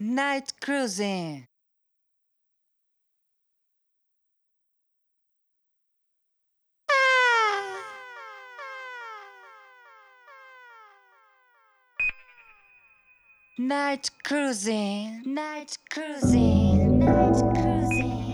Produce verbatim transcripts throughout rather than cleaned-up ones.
Night cruising. Night cruising, night cruising, night cruising.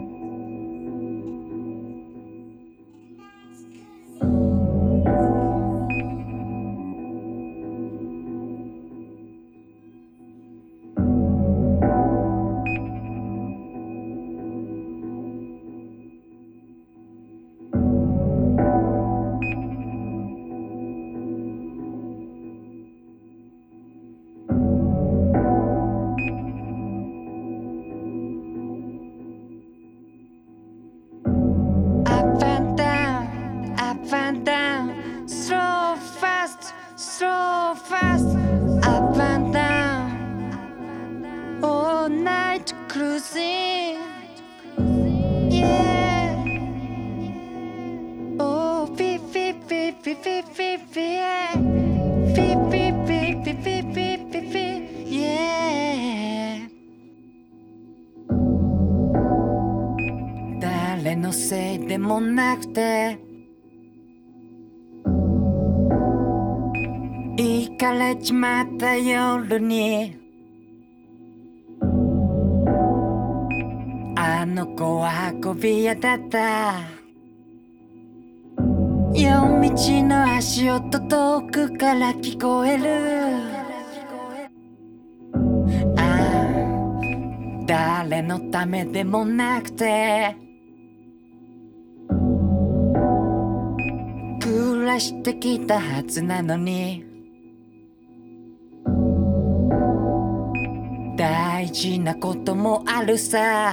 Up and down, up and down, so fast, so fast, up and down, all night cruising, yeah. Oh, beep, beep, beep, beep, beep, beep, yeah. Beep, beep, beep, beep, beep, beep, beep, beep, yeah. 誰のせいでもなくて行かれちまった夜にあの子は運び屋だった夜道の足音遠くから聞こえるああ誰のためでもなくて暮らしてきたはずなのに大事なこともあるさ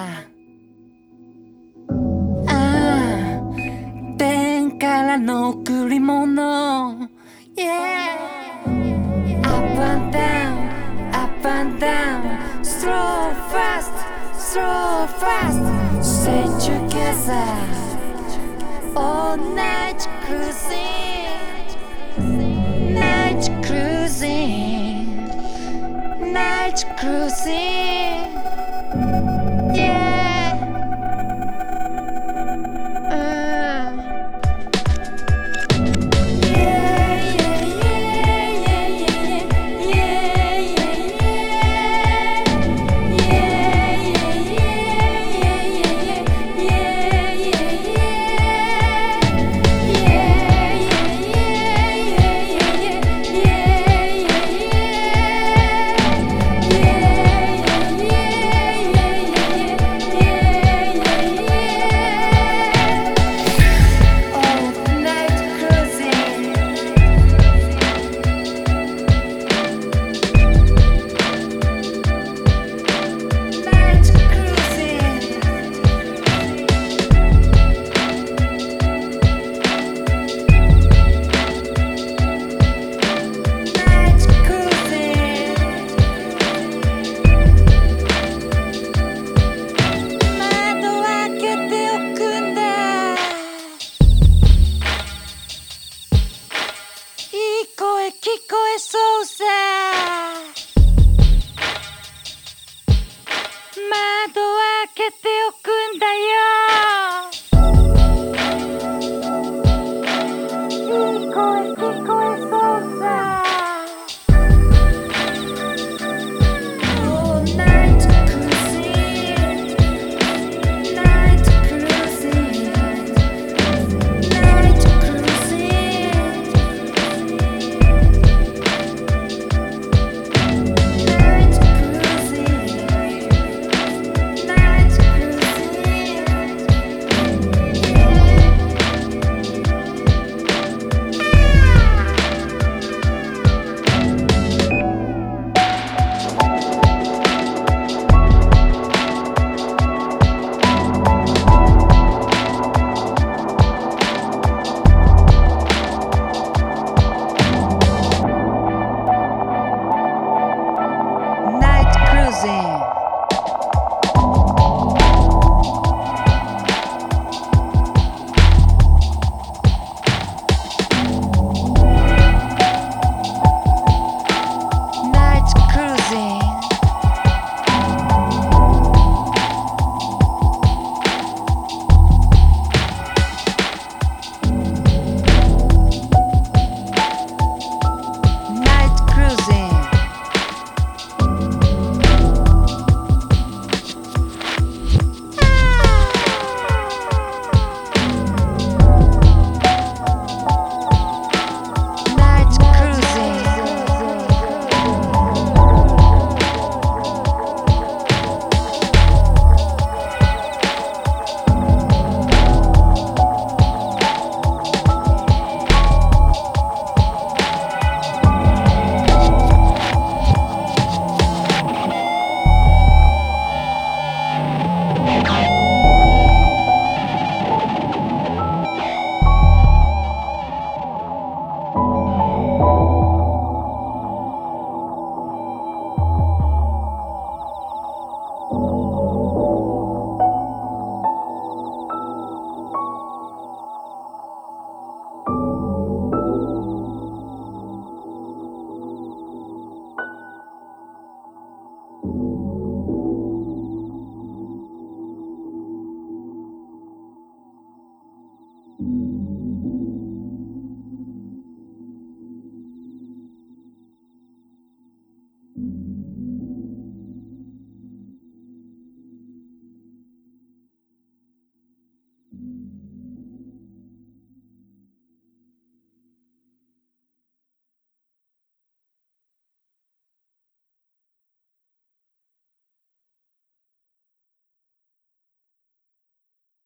ああ天からの贈り物 Yeah Up and down Up and down Slow fast Slow fast Stay together All night cruising Night cruising Night cruising Yeah uh. Yeah, yeah, yeah, yeah, yeah, yeah, yeah, yeah, yeah, yeah, yeah, yeah, yeah.